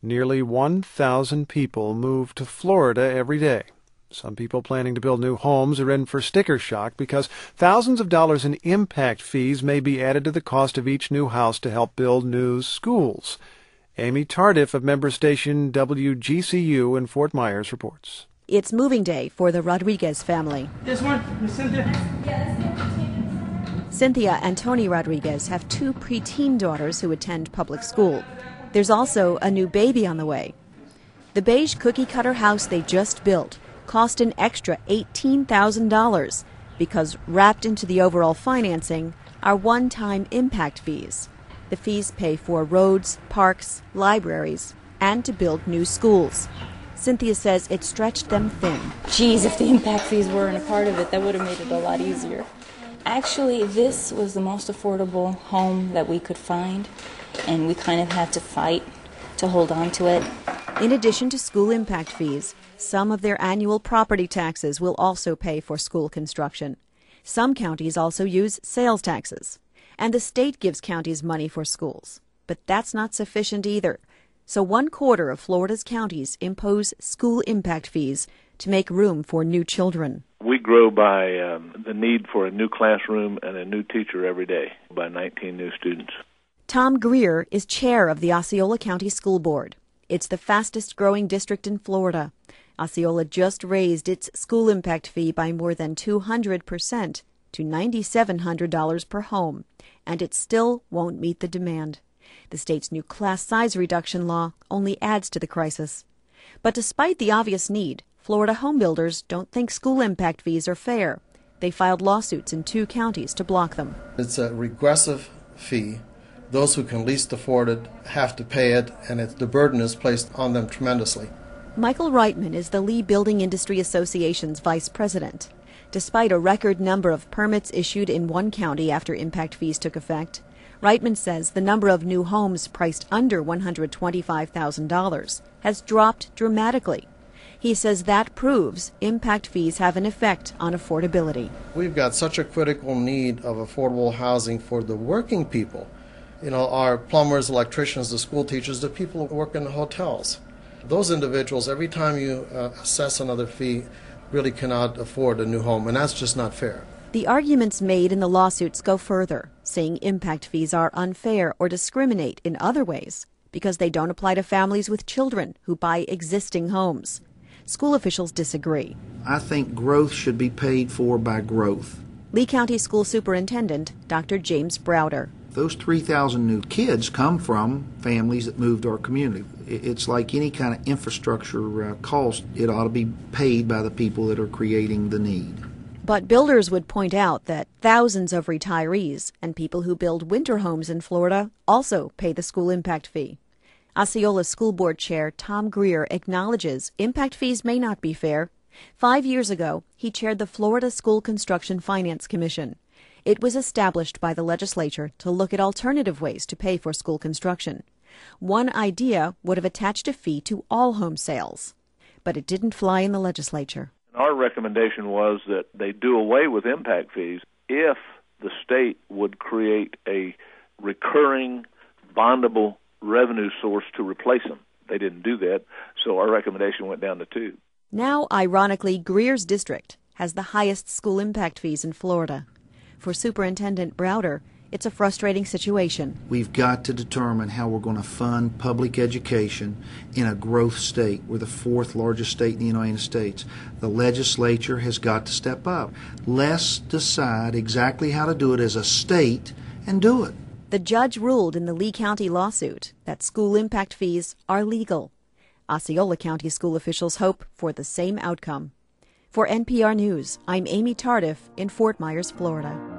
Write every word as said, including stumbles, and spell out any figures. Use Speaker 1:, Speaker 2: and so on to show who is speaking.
Speaker 1: Nearly one thousand people move to Florida every day. Some people planning to build new homes are in for sticker shock because thousands of dollars in impact fees may be added to the cost of each new house to help build new schools. Amy Tardif of member station W G C U in Fort Myers reports.
Speaker 2: It's moving day for the Rodriguez family.
Speaker 3: This one, Miss Cynthia.
Speaker 2: Cynthia and Tony Rodriguez have two preteen daughters who attend public school. There's also a new baby on the way. The beige cookie-cutter house they just built cost an extra eighteen thousand dollars because wrapped into the overall financing are one-time impact fees. The fees pay for roads, parks, libraries, and to build new schools. Cynthia says it stretched them thin.
Speaker 4: Geez, if the impact fees weren't a part of it, that would have made it a lot easier. Actually, this was the most affordable home that we could find, and we kind of had to fight to hold on to it.
Speaker 2: In addition to school impact fees, some of their annual property taxes will also pay for school construction. Some counties also use sales taxes, and the state gives counties money for schools. But that's not sufficient either. So one quarter of Florida's counties impose school impact fees to make room for new children.
Speaker 5: We grow by um, the need for a new classroom and a new teacher every day, by nineteen new students.
Speaker 2: Tom Greer is chair of the Osceola County School Board. It's the fastest growing district in Florida. Osceola just raised its school impact fee by more than two hundred percent to nine thousand seven hundred dollars per home, and it still won't meet the demand. The state's new class size reduction law only adds to the crisis. But despite the obvious need, Florida homebuilders don't think school impact fees are fair. They filed lawsuits in two counties to block them.
Speaker 6: It's a regressive fee. Those who can least afford it have to pay it, and it, the burden is placed on them tremendously.
Speaker 2: Michael Reitman is the Lee Building Industry Association's vice president. Despite a record number of permits issued in one county after impact fees took effect, Reitman says the number of new homes priced under one hundred twenty-five thousand dollars has dropped dramatically. He says that proves impact fees have an effect on affordability.
Speaker 6: We've got such a critical need of affordable housing for the working people. You know, our plumbers, electricians, the school teachers, the people who work in the hotels. Those individuals, every time you uh, assess another fee, really cannot afford a new home, and that's just not fair.
Speaker 2: The arguments made in the lawsuits go further, saying impact fees are unfair or discriminate in other ways because they don't apply to families with children who buy existing homes. School officials disagree.
Speaker 7: I think growth should be paid for by growth.
Speaker 2: Lee County School Superintendent Doctor James Browder.
Speaker 7: Those three thousand new kids come from families that moved our community. It's like any kind of infrastructure uh, cost. It ought to be paid by the people that are creating the need.
Speaker 2: But builders would point out that thousands of retirees and people who build winter homes in Florida also pay the school impact fee. Osceola School Board Chair Tom Greer acknowledges impact fees may not be fair. Five years ago, he chaired the Florida School Construction Finance Commission. It was established by the legislature to look at alternative ways to pay for school construction. One idea would have attached a fee to all home sales, but it didn't fly in the legislature.
Speaker 5: Our recommendation was that they do away with impact fees if the state would create a recurring, bondable revenue source to replace them. They didn't do that, so our recommendation went down to two.
Speaker 2: Now, ironically, Greer's district has the highest school impact fees in Florida. For Superintendent Browder, it's a frustrating situation.
Speaker 7: We've got to determine how we're going to fund public education in a growth state. We're the fourth largest state in the United States. The legislature has got to step up. Let's decide exactly how to do it as a state and do it.
Speaker 2: The judge ruled in the Lee County lawsuit that school impact fees are legal. Osceola County school officials hope for the same outcome. For N P R News, I'm Amy Tardif in Fort Myers, Florida.